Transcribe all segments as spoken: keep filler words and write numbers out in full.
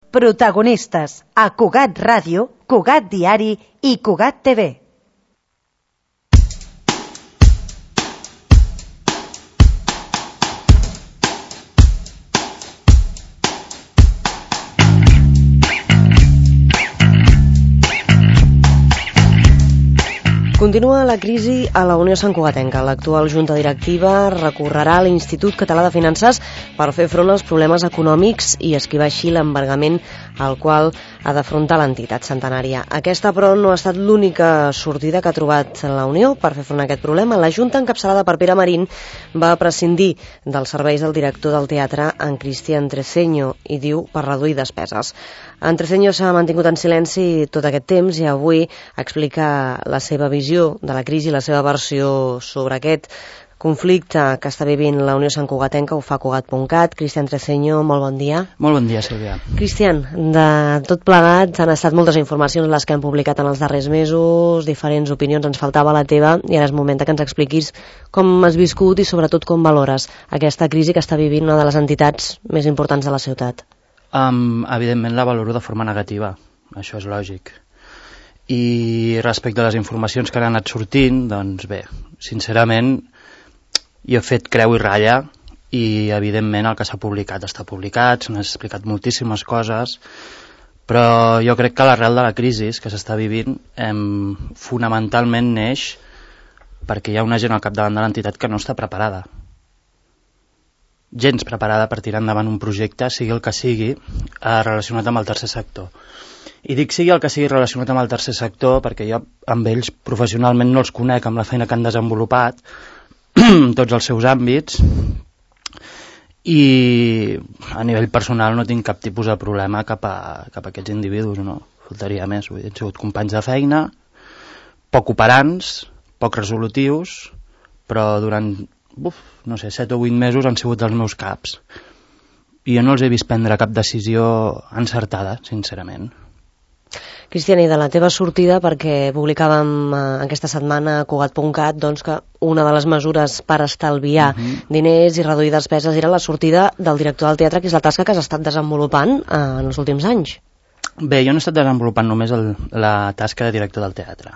Protagonistes a Cugat Ràdio, Cugat Diari i Cugat T V. Continua la crisi a la Unió Santcugatenca. L'actual junta directiva recorrerà a l'Institut Català de Finances per fer front als problemes econòmics i esquivar així l'embargament al qual ha d'afrontar l'entitat centenària. Aquesta, però, no ha estat l'única sortida que ha trobat la Unió per fer front a aquest problema. La junta, encapçalada per Pere Marín, va prescindir dels serveis del director del teatre, en Cristian Treceño, i diu per reduir despeses. En Treceño s'ha mantingut en silenci tot aquest temps i avui explica la seva visió de la crisi, la seva versió sobre aquest conflicte que està vivint la Unió Santcugatenca. Ho fa Cugat punt cat. Cristian Treceño, molt bon dia. Molt bon dia, Sílvia. Cristian, de tot plegat han estat moltes informacions les que hem publicat en els darrers mesos, diferents opinions, ens faltava la teva i ara és moment que ens expliquis com has viscut i sobretot com valores aquesta crisi que està vivint una de les entitats més importants de la ciutat. Um, evidentment la valoro de forma negativa, això és lògic. I respecte a les informacions que han anat sortint, doncs bé, sincerament jo he fet creu i ratlla i evidentment el que s'ha publicat està publicat, s'han explicat moltíssimes coses, però jo crec que l'arrel de la crisi que s'està vivint em, fonamentalment neix perquè hi ha una gent al capdavant de l'entitat que no està preparada. Gens preparada per tirar endavant un projecte, sigui el que sigui, eh, relacionat amb el tercer sector. I dic sigui el que sigui relacionat amb el tercer sector perquè jo amb ells professionalment no els conec amb la feina que han desenvolupat, tots els seus àmbits, i a nivell personal no tinc cap tipus de problema cap a, cap a aquests individus, no? Faltaria més. Vull dir, han sigut companys de feina, poc operants, poc resolutius, però durant Uf, no sé, set o vuit mesos han sigut els meus caps. I jo no els he vist prendre cap decisió encertada, sincerament. Cristian, i de la teva sortida, perquè publicàvem eh, aquesta setmana a Cugat punt cat doncs, que una de les mesures per estalviar uh -huh. diners i reduir despeses era la sortida del director del teatre, que és la tasca que has estat desenvolupant eh, en els últims anys. Bé, jo no he estat desenvolupant només el, la tasca de director del teatre.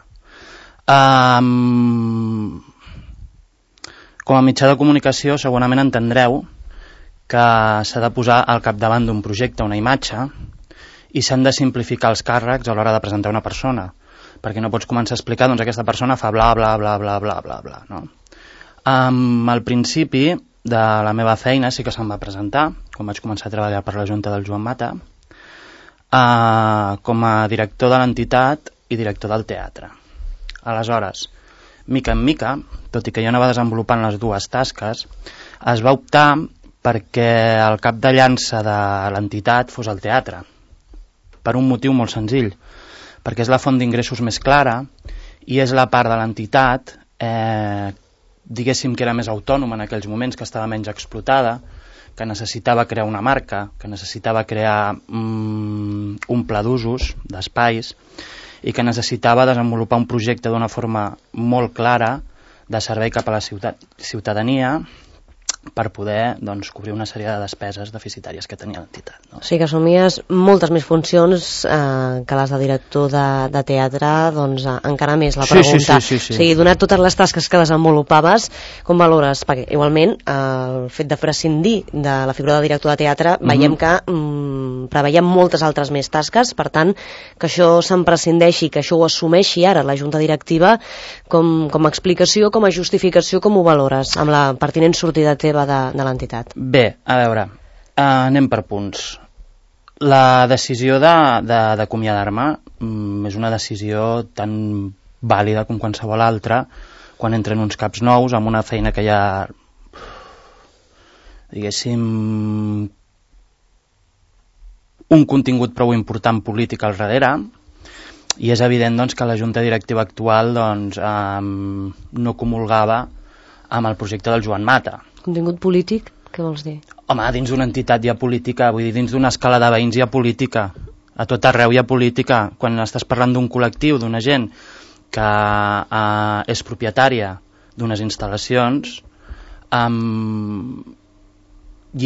Um... Com a mitjà de comunicació segurament entendreu que s'ha de posar al capdavant d'un projecte una imatge i s'han de simplificar els càrrecs a l'hora de presentar una persona, perquè no pots començar a explicar doncs aquesta persona fa bla bla bla bla bla bla bla, no? Um, al principi de la meva feina sí que se'm va presentar, quan vaig començar a treballar per la Junta del Joan Mata, uh, com a director de l'entitat i director del teatre. Aleshores, mica en mica, tot i que jo anava desenvolupant les dues tasques, es va optar perquè el cap de llança de l'entitat fos el teatre, per un motiu molt senzill, perquè és la font d'ingressos més clara i és la part de l'entitat, eh, diguéssim que era més autònoma en aquells moments, que estava menys explotada, que necessitava crear una marca, que necessitava crear mm, un pla d'usos, d'espais, i que necessitava desenvolupar un projecte d'una forma molt clara de servei cap a la ciutat, ciutadania per poder doncs, cobrir una sèrie de despeses deficitàries que tenia l'entitat. No? O sigui que assumies moltes més funcions eh, que les de director de, de teatre, doncs eh, encara més la pregunta. Sí, sí, sí, sí, sí. O sigui, donat totes les tasques que desenvolupaves, com valores? Perquè igualment eh, el fet de prescindir de la figura de director de teatre, mm-hmm. veiem que mm, preveiem moltes altres més tasques, per tant, que això se'n prescindeixi, que això ho assumeixi ara la Junta Directiva com, com a explicació, com a justificació, com ho valores amb la pertinent sortida teva de, de l'entitat? Bé, a veure, uh, anem per punts. La decisió d'acomiadar-me mm, és una decisió tan vàlida com qualsevol altra quan entren uns caps nous amb una feina que hi ha, diguéssim, un contingut prou important polític al darrere, i és evident doncs, que la Junta Directiva actual doncs, um, no comulgava amb el projecte del Joan Mata. Contingut polític? Què vols dir? Home, dins d'una entitat hi ha política, vull dir, dins d'una escala de veïns hi ha política. A tot arreu hi ha política. Quan estàs parlant d'un col·lectiu, d'una gent que eh, és propietària d'unes instal·lacions, um, hi ha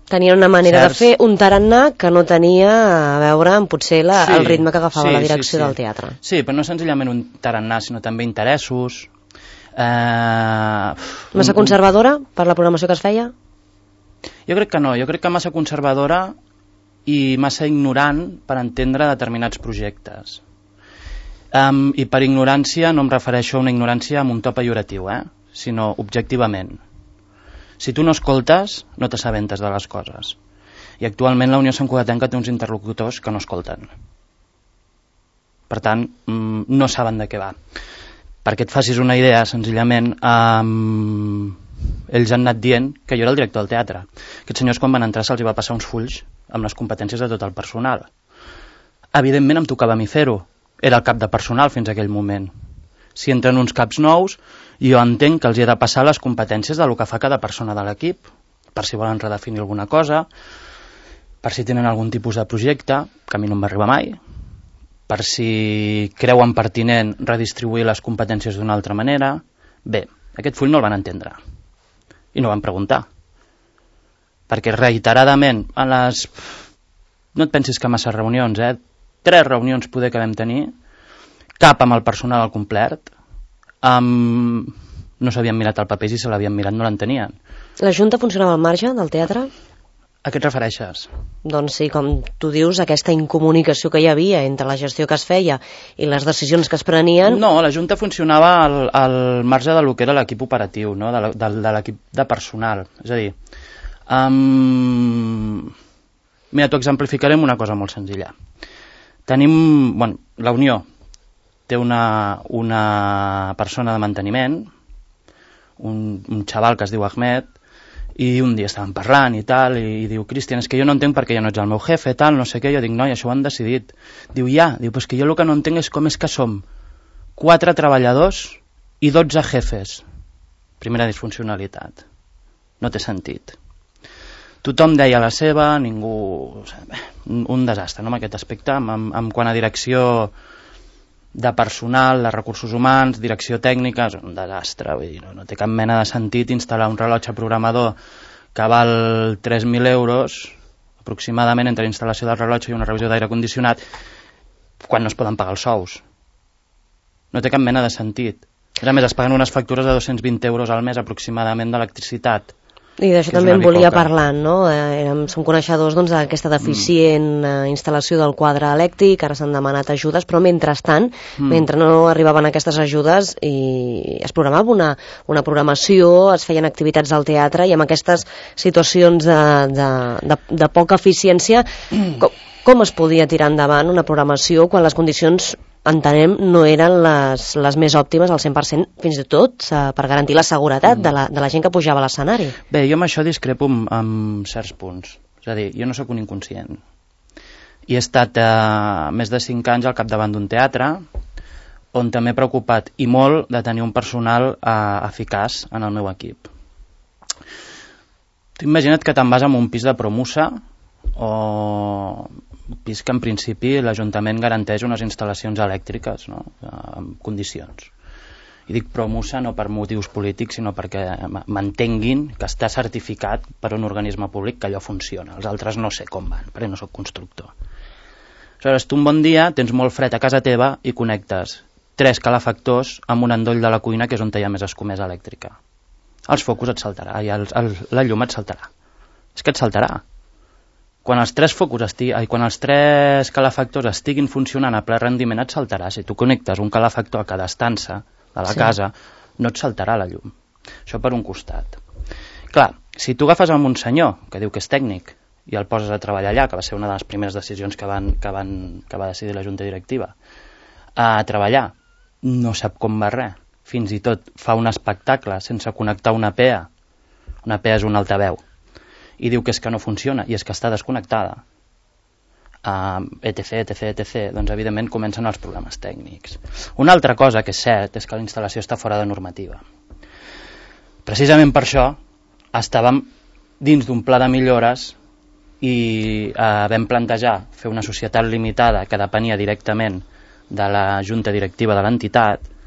Tenien una manera certs... de fer un tarannà que no tenia a veure amb potser la, sí, el ritme que agafava sí, la direcció sí, sí. del teatre. Sí, però no senzillament un tarannà, sinó també interessos. Eh... Massa conservadora per la programació que es feia? Jo crec que no, jo crec que massa conservadora i massa ignorant per entendre determinats projectes. Um, I per ignorància no em refereixo a una ignorància amb un to pejoratiu, eh? Sinó objectivament. Si tu no escoltes, no t'assabentes de les coses. I actualment la Unió Santcugatenca té uns interlocutors que no escolten. Per tant, no saben de què va. Perquè et facis una idea, senzillament, um, ells han anat dient que jo era el director del teatre. Aquests senyors, quan van entrar, se'ls va passar uns fulls amb les competències de tot el personal. Evidentment em tocava a mi fer-ho. Era el cap de personal fins a aquell moment. Si entren uns caps nous, jo entenc que els he de passar les competències del que fa cada persona de l'equip, per si volen redefinir alguna cosa, per si tenen algun tipus de projecte, que a mi no em va arribar mai, per si creuen pertinent redistribuir les competències d'una altra manera. Bé, aquest full no el van entendre i no van preguntar, perquè reiteradament a les... no et pensis que massa reunions, eh? Tres reunions poder que vam tenir, cap amb el personal al complet, um, no s'havien mirat el paper i si se l'havien mirat no l'entenien. La Junta funcionava al marge del teatre? A què et refereixes? Doncs sí, com tu dius, aquesta incomunicació que hi havia entre la gestió que es feia i les decisions que es prenien... No, la Junta funcionava al, al marge de lo que era l'equip operatiu, no? de, de, de l'equip de personal. És a dir, um... mira, t'ho exemplificaré amb una cosa molt senzilla. Tenim, bueno, la Unió té una, una persona de manteniment, un, un xaval que es diu Ahmed, i un dia estàvem parlant i tal, i, i diu, Cristian, és que jo no entenc perquè ja no ets el meu jefe, tal, no sé què. Jo dic, noi, això ho han decidit. Diu, ja, diu, pues que jo el que no entenc és com és que som quatre treballadors i dotze jefes. Primera disfuncionalitat. No té sentit. Tothom deia la seva, ningú... un desastre, no?, en aquest aspecte, en, en quant a direcció de personal, de recursos humans, direcció tècnica, és un desastre, vull dir, no, no té cap mena de sentit instal·lar un rellotge programador que val tres mil euros, aproximadament, entre instal·lació del rellotge i una revisió d'aire condicionat, quan no es poden pagar els sous. No té cap mena de sentit. A més, es paguen unes factures de dos-cents vint euros al mes aproximadament d'electricitat. I d'això també en volia parlar, no? Eh, som coneixedors doncs, d'aquesta deficient mm. eh, instal·lació del quadre elèctric, ara s'han demanat ajudes, però mentrestant, mm. mentre no arribaven aquestes ajudes, i es programava una, una programació, es feien activitats al teatre, i amb aquestes situacions de, de, de, de poca eficiència, mm. com, com es podia tirar endavant una programació quan les condicions, entenem, no eren les, les més òptimes al cent per cent, fins i tot eh, per garantir la seguretat mm. de, la, de la gent que pujava a l'escenari? Bé, jo amb això discrepo amb, amb certs punts. És a dir, jo no sóc un inconscient. I he estat eh, més de cinc anys al capdavant d'un teatre on també m'he preocupat i molt de tenir un personal eh, eficaç en el meu equip. Tu imagina't que te'n vas amb un pis de Promusa o un pis que en principi l'Ajuntament garanteix unes instal·lacions elèctriques, no?, en condicions. I dic Promusa no per motius polítics, sinó perquè m'entenguin que està certificat per un organisme públic que allò funciona. Els altres no sé com van, perquè no sóc constructor. Aleshores, tu un bon dia tens molt fred a casa teva i connectes tres calefactors amb un endoll de la cuina, que és on hi ha més escomesa elèctrica. Els focus et saltarà, i el, el, la llum et saltarà. És que et saltarà. Quan els tres focus estigui, ai, quan els tres calefactors estiguin funcionant a ple rendiment, et saltarà. Si tu connectes un calefactor a cada estança de la sí. casa, no et saltarà la llum. Això per un costat. Clar, si tu agafes amb un senyor que diu que és tècnic i el poses a treballar allà, que va ser una de les primeres decisions que, van, que, van, que va decidir la Junta Directiva, a treballar, no sap com va res. Fins i tot fa un espectacle sense connectar una P A. Una P A és un altaveu. I diu que és que no funciona, i és que està desconnectada. Uh, etc, etc, etc. Doncs, evidentment, comencen els problemes tècnics. Una altra cosa que és cert és que la instal·lació està fora de normativa. Precisament per això estàvem dins d'un pla de millores i uh, vam plantejar fer una societat limitada que depenia directament de la Junta Directiva de l'entitat,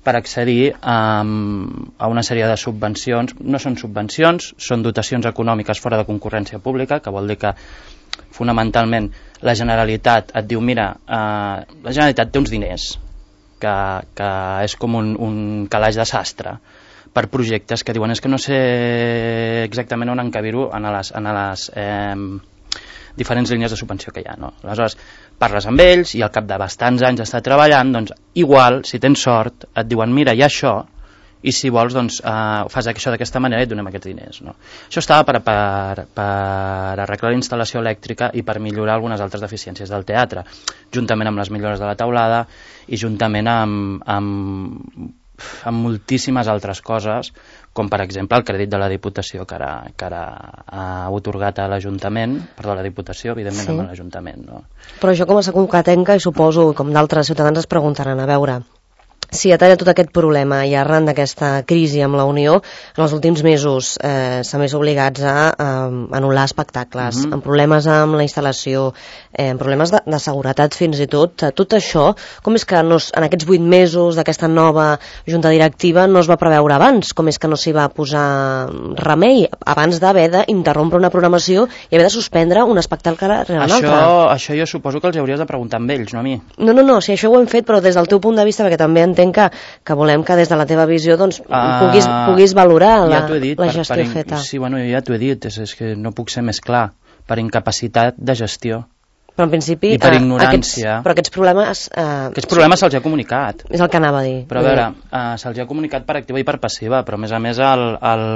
per accedir a, a una sèrie de subvencions. No són subvencions, són dotacions econòmiques fora de concurrència pública, que vol dir que fonamentalment la Generalitat et diu, mira, eh, la Generalitat té uns diners, que, que és com un, un calaix de sastre, per projectes que diuen és que no sé exactament on encabir-ho en les, en les eh, diferents línies de subvenció que hi ha, no? Aleshores, parles amb ells i al cap de bastants anys d'estar treballant, doncs igual, si tens sort, et diuen mira, hi ha això, i si vols, doncs eh, fas això d'aquesta manera i et donem aquests diners, no? Això estava per, per, per arreglar la instal·lació elèctrica i per millorar algunes altres deficiències del teatre, juntament amb les millores de la teulada i juntament amb, amb amb moltíssimes altres coses, com per exemple el crèdit de la Diputació que ara, que ara ha otorgat a l'Ajuntament, perdó, a la Diputació, evidentment, sí. Amb l'Ajuntament. No? Però jo com a sacucatenca, i suposo, com d'altres ciutadans es preguntaran, a veure, si a tall de tot aquest problema i arran d'aquesta crisi amb la Unió, en els últims mesos eh, s'han vist obligats a eh, anul·lar espectacles, mm-hmm. amb problemes amb la instal·lació, eh, amb problemes de, de seguretat fins i tot. Tot això, com és que no, en aquests vuit mesos d'aquesta nova junta directiva no es va preveure abans? Com és que no s'hi va posar remei abans d'haver d'interrompre una programació i haver de suspendre un espectacle rere un altre? Això, això jo suposo que els hauries de preguntar amb ells, no a mi. No, no, no, si això ho hem fet, però des del teu punt de vista, perquè també entenc que, que volem que des de la teva visió doncs, uh, puguis, puguis valorar la, ja dit, la per, gestió per in... feta. Sí, bueno, ja t'ho he dit, és, és que no puc ser més clar, per incapacitat de gestió. Però en principi... I per uh, ignorància. Aquests, però aquests problemes... Uh, aquests problemes se'ls ha comunicat. És el que anava a dir. Però a veure, uh, se'ls ha comunicat per activa i per passiva, però a més a més el... el...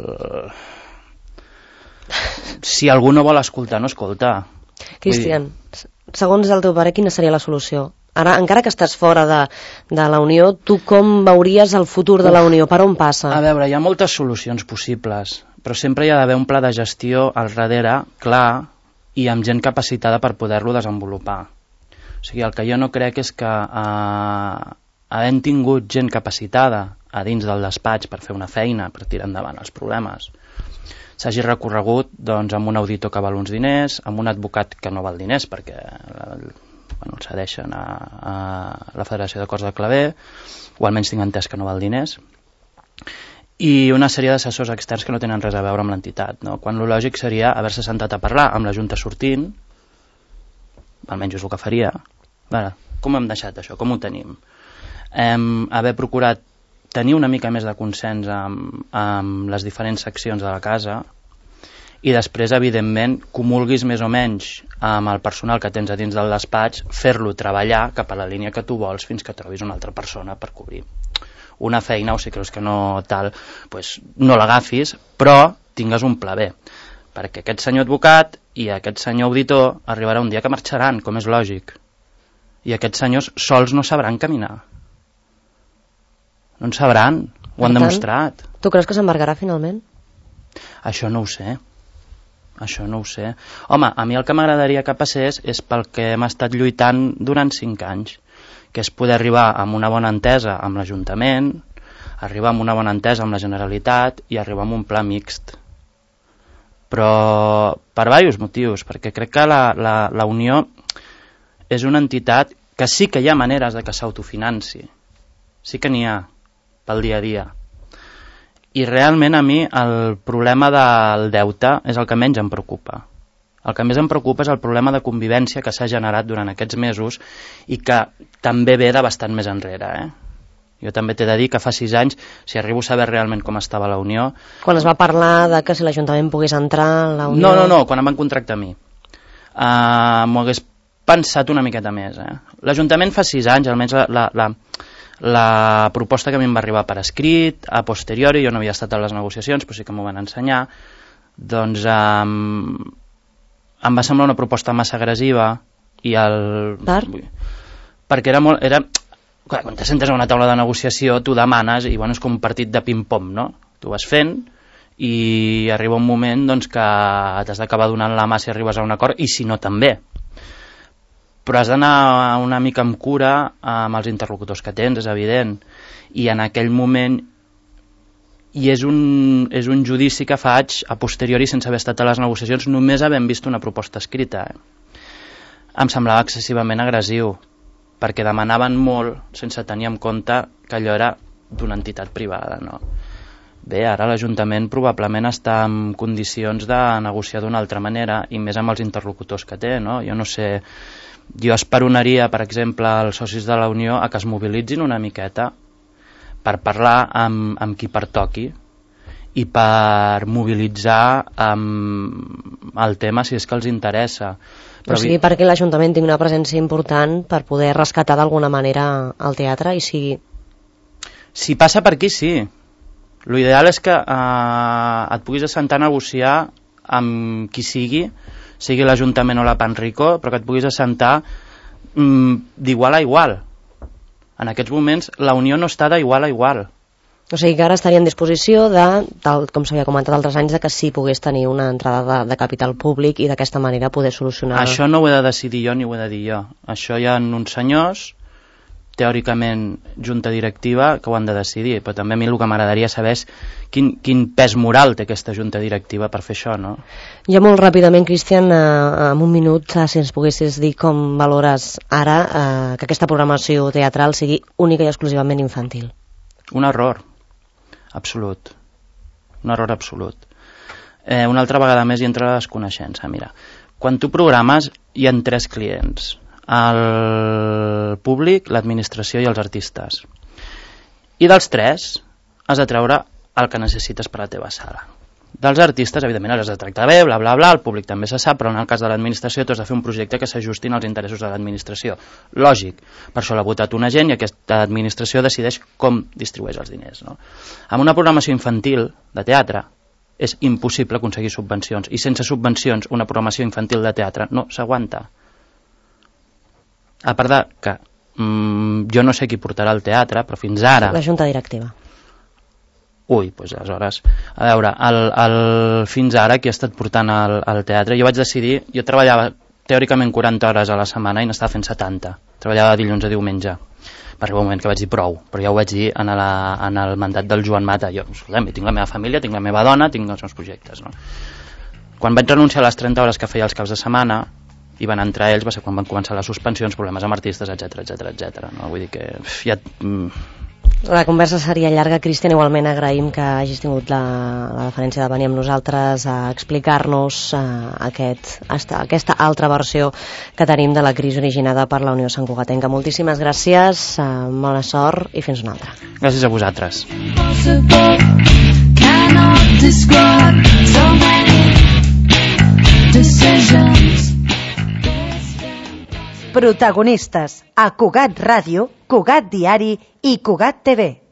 si algú no vol escoltar, no escolta. Cristian, segons el teu pare, quina seria la solució? Ara, encara que estàs fora de, de la Unió, tu com veuries el futur de la Unió? Per on passa? A veure, hi ha moltes solucions possibles, però sempre hi ha d'haver un pla de gestió al darrere, clar, i amb gent capacitada per poder-lo desenvolupar. O sigui, el que jo no crec és que eh, havent tingut gent capacitada a dins del despatx per fer una feina, per tirar endavant els problemes, s'hagi recorregut doncs, amb un auditor que val uns diners, amb un advocat que no val diners perquè bueno, el cedeixen a, a la Federació de Corts de Claver, o almenys tinc entès que no val diners, i una sèrie d'assessors externs que no tenen res a veure amb l'entitat, no? Quan lo lògic seria haver-se sentat a parlar amb la Junta sortint, almenys és el que faria. Veure, com hem deixat això? Com ho tenim? Hem haver procurat tenir una mica més de consens amb, amb les diferents seccions de la casa, i després, evidentment, comulguis més o menys amb el personal que tens a dins del despatx, fer-lo treballar cap a la línia que tu vols fins que trobis una altra persona per cobrir una feina, o si creus que no tal, pues no l'agafis, però tingues un pla B. Perquè aquest senyor advocat i aquest senyor auditor arribarà un dia que marxaran, com és lògic. I aquests senyors sols no sabran caminar. No en sabran, ho han demostrat. Tu creus que s'embargarà finalment? Això no ho sé. Això no ho sé. Home, a mi el que m'agradaria que passés és pel que hem estat lluitant durant cinc anys, que és poder arribar amb una bona entesa amb l'Ajuntament, arribar amb una bona entesa amb la Generalitat i arribar amb un pla mixt. Però per diversos motius, perquè crec que la, la, la Unió és una entitat que sí que hi ha maneres de que s'autofinanci. Sí que n'hi ha pel dia a dia. I realment a mi el problema del deute és el que menys em preocupa. El que més em preocupa és el problema de convivència que s'ha generat durant aquests mesos i que també ve de bastant més enrere. Eh? Jo també t'he de dir que fa sis anys, si arribo a saber realment com estava la Unió... Quan es va parlar de que si l'Ajuntament pogués entrar a la Unió... No, no, no, quan em van contractar a mi. Uh, M'ho hagués pensat una miqueta més. Eh? L'Ajuntament fa sis anys, almenys la... la, la La proposta que a mi em va arribar per escrit, a posteriori, jo no havia estat a les negociacions, però sí que m'ho van ensenyar, doncs um, em va semblar una proposta massa agressiva i el... Per? Perquè era molt... Era... Clar, quan te sentes a una taula de negociació, tu demanes, i bueno, és com un partit de ping-pong, no? Tu vas fent i arriba un moment doncs, que t'has d'acabar donant la mà si arribes a un acord, i si no també. Però has d'anar una mica amb cura amb els interlocutors que tens, és evident. I en aquell moment, i és un, és un judici que faig a posteriori sense haver estat a les negociacions, només havent vist una proposta escrita. Eh? Em semblava excessivament agressiu, perquè demanaven molt sense tenir en compte que allò era d'una entitat privada, no? Bé, ara l'Ajuntament probablement està en condicions de negociar d'una altra manera i més amb els interlocutors que té, no? Jo no sé, jo esperonaria, per exemple, als socis de la Unió a que es mobilitzin una miqueta per parlar amb, amb qui pertoqui i per mobilitzar um, el tema si és que els interessa. Però o sigui, perquè l'Ajuntament tingui una presència important per poder rescatar d'alguna manera el teatre i sigui... Si passa per aquí, sí. L'ideal és que eh, et puguis assentar a negociar amb qui sigui, sigui l'Ajuntament o la Panrico, però que et puguis assentar mm, d'igual a igual. En aquests moments la Unió no està d'igual a igual. O sigui que ara estaria en disposició de, tal com s'havia comentat altres anys, de que sí pogués tenir una entrada de, de capital públic i d'aquesta manera poder solucionar... Això no ho he de decidir jo ni ho he de dir jo. Això hi ha uns senyors, teòricament junta directiva, que ho han de decidir, però també a mi el que m'agradaria saber és quin, quin pes moral té aquesta junta directiva per fer això, no? Ja molt ràpidament, Cristian, eh, en un minut, eh, si ens poguessis dir com valores ara eh, que aquesta programació teatral sigui única i exclusivament infantil. Un error, absolut. Un error absolut. Eh, una altra vegada més hi entra la desconeixença. Mira, quan tu programes hi ha tres clients: el públic, l'administració i els artistes. I dels tres has de treure el que necessites per a la teva sala. Dels artistes, evidentment, els has de tractar bé, bla, bla, bla, el públic també se sap, però en el cas de l'administració tu has de fer un projecte que s'ajustin als interessos de l'administració. Lògic, per això l'ha votat una gent i aquesta administració decideix com distribueix els diners, no? Amb una programació infantil de teatre és impossible aconseguir subvencions, i sense subvencions una programació infantil de teatre no s'aguanta. A part de que mmm, jo no sé qui portarà el teatre, però fins ara... La junta directiva. Ui, doncs aleshores... A veure, el, el, fins ara qui ha estat portant el, el teatre... Jo vaig decidir... Jo treballava teòricament quaranta hores a la setmana i n'estava fent setanta. Treballava dilluns a diumenge. Va arribar un moment que vaig dir prou, però ja ho vaig dir en, la, en el mandat del Joan Mata. Jo, escolta'm, tinc la meva família, tinc la meva dona, tinc els meus projectes, no? Quan vaig renunciar a les trenta hores que feia els caps de setmana, i van entrar ells, va ser quan van començar les suspensions, problemes amb artistes, etc etc etc. No? Vull dir que ja... La conversa seria llarga, Cristian, igualment agraïm que hagis tingut la, la deferència de venir amb nosaltres a explicar-nos uh, aquest, esta, aquesta altra versió que tenim de la crisi originada per la Unió Santcugatenca. Moltíssimes gràcies, uh, bona sort i fins una altra. Gràcies a vosaltres. Protagonistes a Cugat Ràdio, Cugat Diari i Cugat T V.